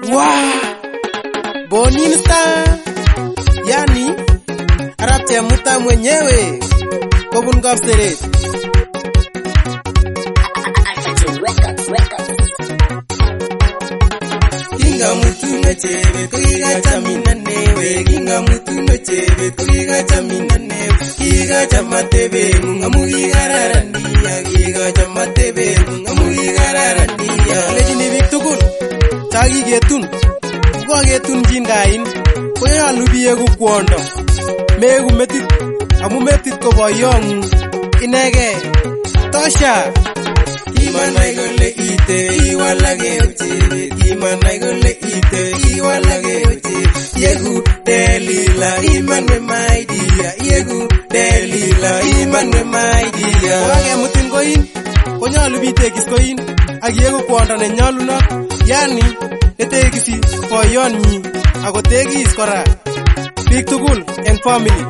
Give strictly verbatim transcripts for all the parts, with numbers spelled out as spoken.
Wow, Bonini Star, yani Arap Chemuta mwenyewe Kobun Kapseret. Kinga mutu mechebe kuiga chamina newe, kinga mutu mechebe kuiga chamina newe, kiga chamatebe munga muiga rarandia, kiga chamatebe munga muiga rarandia. Lejini Victukun, chagi getun, kwa getun jingain, koya lubiye kukwondo, megu metit, amu metit ko boyongu, inege, tosha. Imanai gole ite, iwalage uchebe, imanai gole ite, iwalage uchebe, yegu delila, imanwe maidia, yegu delila, imanwe maidia. Wage mutin koin, konyalu bitekis koin, ak yegu kwondo ne nyalunot, yani netekisi boyonyi, akotekis kora biik tugul eng family.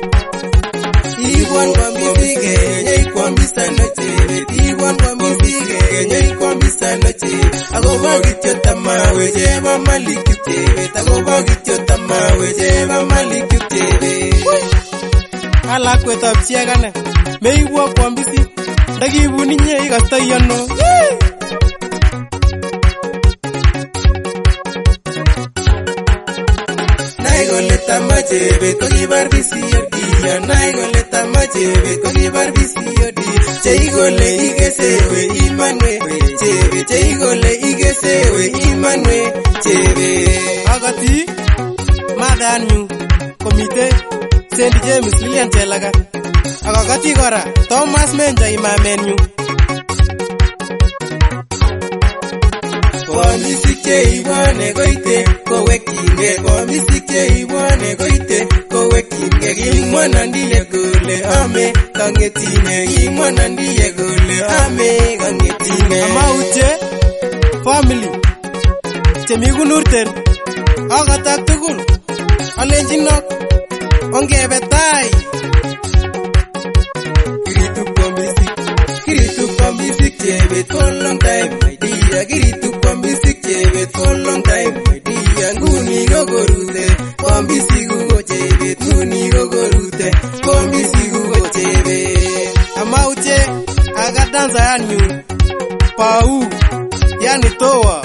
Iwan kwa misike, nyei kwa misano chebe, Iwan kwa misike, nyei kwa misano chebe, agoba gityo tamawe jeba maliku chebe, agoba gityo tamawe jeba maliku chebe. Alakwet ab chiegane, meiwo kwa mbisi, ndakibuni nye ikastoyono. Naigole tamachebe, kokibar bisiyodi, naigole tamachebe, kokibar bisiyodi, cheigole igesewe imanwe chebe, cheigole igesewe imanwe chebe. Agati madanyu komite Saint James Lilian Chelaga, agati kora Thomas Menja imamenyu. Komisik cheibwane koite kowekchingei, komisik cheibwane koite kowekchingei, kimwana ndiye kole ame kangetine, kimwana ndiye kole ame kangetine. Amauche family chemi kunurter akatak tugul alenjinok ongebe tai. Kiritu komisik, kiritu komisik chebet for long time my dear, kiritu komisik chebet for long time my dear. Nguni gogorute komisik ugo chebet, nguni gogorute komisik ugo chebet. Amauche agadanza yanyu pau yani toa.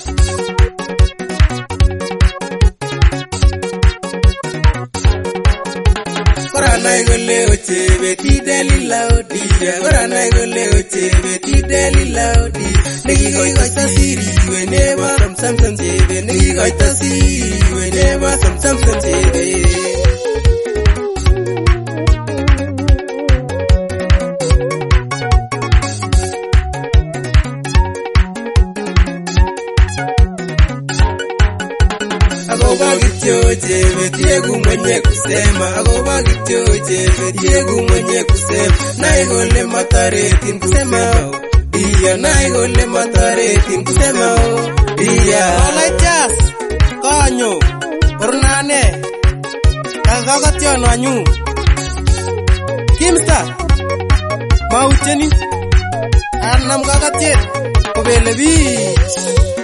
Koranai gole ochebe tidelila odia, koranai gole ochebe tidelila odia. Negigoita siri whenever some something chebe, negigoita siri whenever some something chebe. Agoba gityo chebe, tiegu mwenye kusema, agoba gityo chebe, tiegu mwenye kusema, naigole mataretin kusema, iya naigole mataretin kusema, iya. Olay jas, konyo, ornane, kagagotyo nanyu, Kimsta, maucheni, anam kagatyet, kobele bich.